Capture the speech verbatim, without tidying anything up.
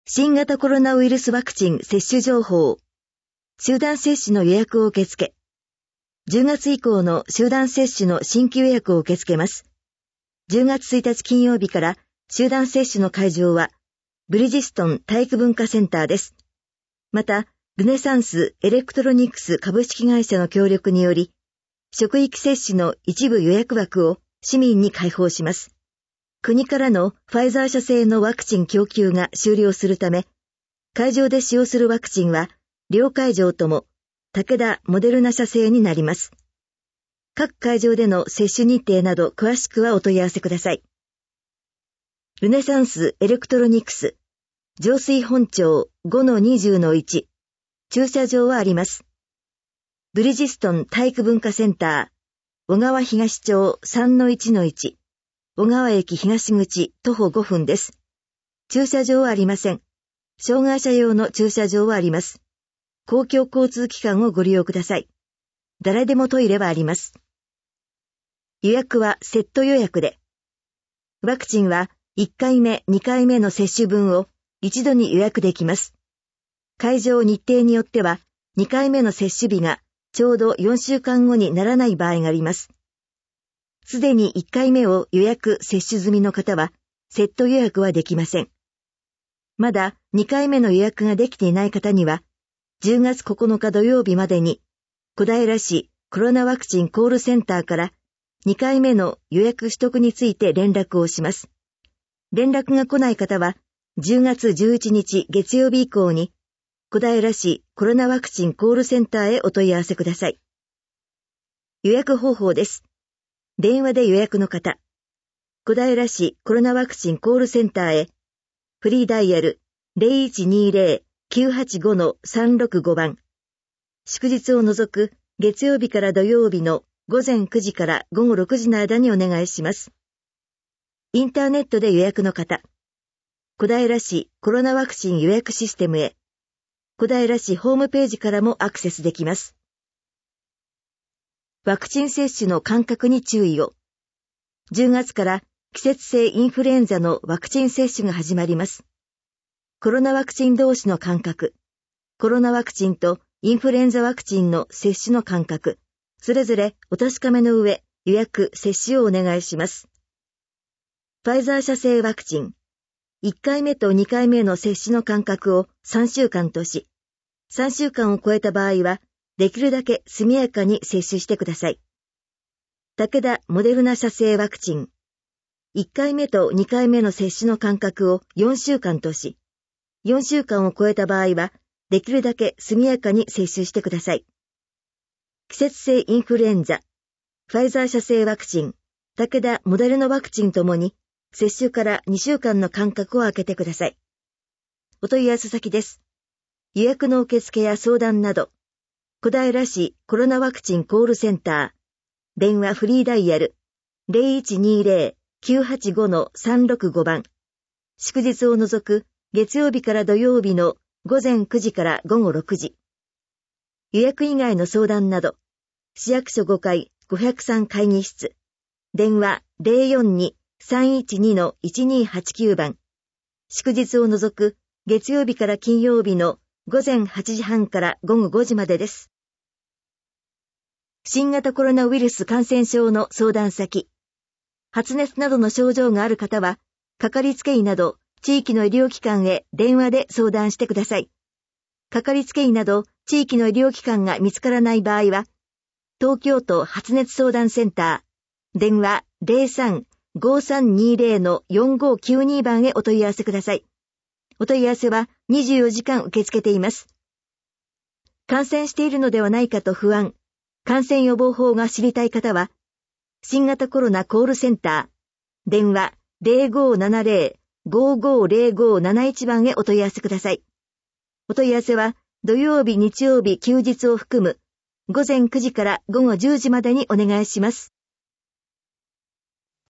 新型コロナウイルスワクチン接種情報。集団接種の予約を受付。じゅうがつ以降の集団接種の新規予約を受け付けます。じゅうがつついたち金曜日から集団接種の会場はブリヂストン体育文化センターです。また、ルネサンスエレクトロニクス株式会社の協力により、職域接種の一部予約枠を市民に開放します。国からのファイザー社製のワクチン供給が終了するため、会場で使用するワクチンは、両会場とも武田モデルナ社製になります。各会場での接種日程など詳しくはお問い合わせください。ルネサンスエレクトロニクス上水本町 ごのにじゅうのいち 駐車場はあります。ブリヂストン体育文化センター小川東町 さんのいちのいち 小川駅東口徒歩ごふんです。駐車場はありません。障害者用の駐車場はあります。公共交通機関をご利用ください。誰でもトイレはあります。予約はセット予約で。ワクチンはいっかいめ、にかいめの接種分を一度に予約できます。会場日程によってはにかいめの接種日がちょうどよんしゅうかんごにならない場合があります。すでにいっかいめを予約接種済みの方はセット予約はできません。まだにかいめの予約ができていない方にはじゅうがつここのか土曜日までに小平市コロナワクチンコールセンターからにかいめの予約取得について連絡をします。連絡が来ない方はじゅうがつじゅういちにち月曜日以降に小平市コロナワクチンコールセンターへお問い合わせください。予約方法です。電話で予約の方、小平市コロナワクチンコールセンターへフリーダイヤル ゼロいちにゼロ きゅうはちご さんろくご 番。祝日を除く月曜日から土曜日のごぜんくじからごごろくじの間にお願いします。インターネットで予約の方、小平市コロナワクチン予約システムへ、小平市ホームページからもアクセスできます。ワクチン接種の間隔に注意を。じゅうがつから季節性インフルエンザのワクチン接種が始まります。コロナワクチン同士の間隔、コロナワクチンとインフルエンザワクチンの接種の間隔、それぞれお確かめの上、予約、接種をお願いします。ファイザー社製ワクチン、いっかいめとにかいめの接種の間隔をさんしゅうかんとし、さんしゅうかんを超えた場合は、できるだけ速やかに接種してください。武田モデルナ社製ワクチン、いっかいめとにかいめの接種の間隔をよんしゅうかんとし、よんしゅうかんを超えた場合は、できるだけ速やかに接種してください。季節性インフルエンザ、ファイザー社製ワクチン、武田モデルナワクチンともに、接種からにしゅうかんの間隔を空けてください。お問い合わせ先です。予約の受付や相談など、小平市コロナワクチンコールセンター、電話フリーダイヤル ゼロいちにゼロ きゅうはちご さんろくご 番。祝日を除く月曜日から土曜日のごぜんくじからごごろくじ。予約以外の相談など、市役所ごかいごひゃくさん会議室、電話 ゼロよんに さんいちに いちにはちきゅう 番。祝日を除く月曜日から金曜日のごぜんはちじはんからごごごじまでです。新型コロナウイルス感染症の相談先。発熱などの症状がある方は、かかりつけ医など地域の医療機関へ電話で相談してください。かかりつけ医など地域の医療機関が見つからない場合は、東京都発熱相談センター、電話 ゼロさん ごさんにゼロ よんごきゅうに 番へお問い合わせください。お問い合わせはにじゅうよじかん受け付けています。感染しているのではないかと不安、感染予防法が知りたい方は、新型コロナコールセンター、電話 ゼロごななゼロ ごごゼロごなないち 番へお問い合わせください。お問い合わせは土曜日、日曜日、休日を含むごぜんくじからごごじゅうじまでにお願いします。